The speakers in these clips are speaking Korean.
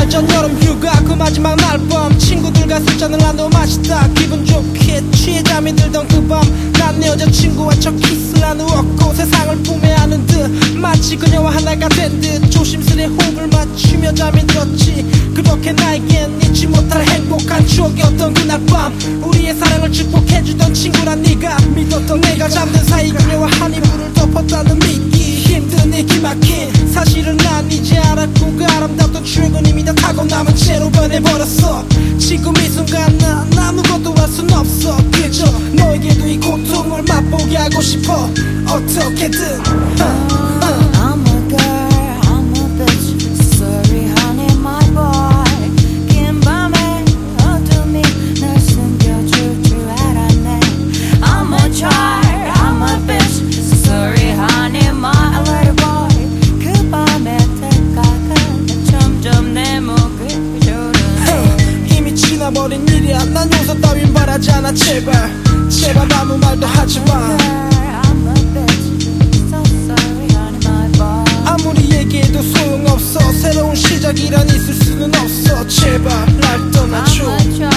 얼마 전 여름 휴가 그 마지막 날 밤 친구들과 술잔을 나눠 마시다 기분 좋게 취해 잠이 들던 그 밤 난 내 여자친구와 첫 키스를 나누었고 세상을 품에 안은 듯 마치 그녀와 하나가 된 듯 조심스레 호흡을 맞추며 잠이 들었지. 그렇게 나에겐 잊지 못할 행복한 추억이었던 그날 밤 우리의 사랑을 축복해주던 친구란 네가 믿었던 내가 잠든 사이 그녀와 한 이불을 덮었다는 믿기 힘든 이 기막힌 사실은 난 이제 알았고 그 아름답던 추억은 이미 다 타고 남은 채로 변해버렸어. 지금 이 순간 난 아무것도 할 순 없어. 그저 너에게도 이 고통을 맛보게 하고 싶어 어떻게든 I'm a girl, I'm a bitch. Sorry honey my boy. 긴 밤에 어둠이 날 숨겨줄 줄 알았네. I'm a child, I'm a bitch. Sorry honey my little boy. 그 밤에 다가가 점점 내 목을 조르네. 이미 지나버린 일이야. 난 용서 따윈 바라지 않아. 제발 제발 아무 말도 하지마. 아무리 얘기해도 소용없어. 새로운 시작이란 있을 수는 없어. 제발 날 떠나줘.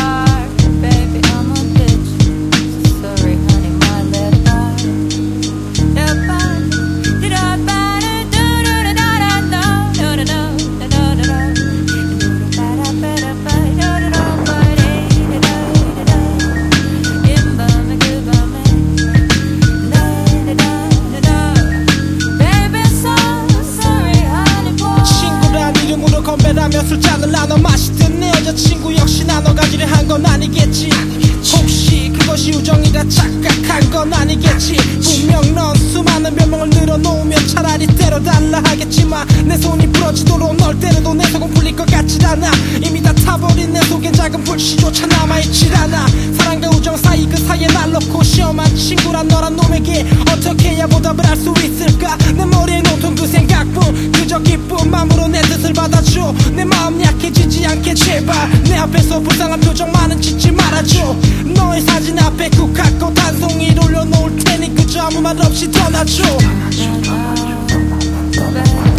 건배라며 술잔을 나눠 마시듯 내 여자친구 역시 나눠 가지려 한 건 아니겠지. 혹시 그것이 우정이라 착각한 건 아니겠지. 분명 넌 수많은 변명을 늘어놓으면 차라리 때려달라 하겠지만 내 손이 부러지도록 널 때려도 내 속은 풀릴 것 같질 않아. 이미 다 타버린 내 속엔 작은 불씨조차 남아있질 않아. 사랑과 우정 사이 그 사이에 날 놓고 시험한 친구란 너란 놈에게 어떻게 해야 보답을 할 수 있을까. 내 머리엔 온통 그 생각뿐 그저 기쁜 맘으로 내 뜻을 받아줘. 내 마음 약해지지 않게 제발 내 앞에서 불쌍한 표정만은 짓지 말아줘. 너의 사진 앞에 쿡하고 단송이를 올려놓을 테니 그저 아무 말 없이 떠나줘.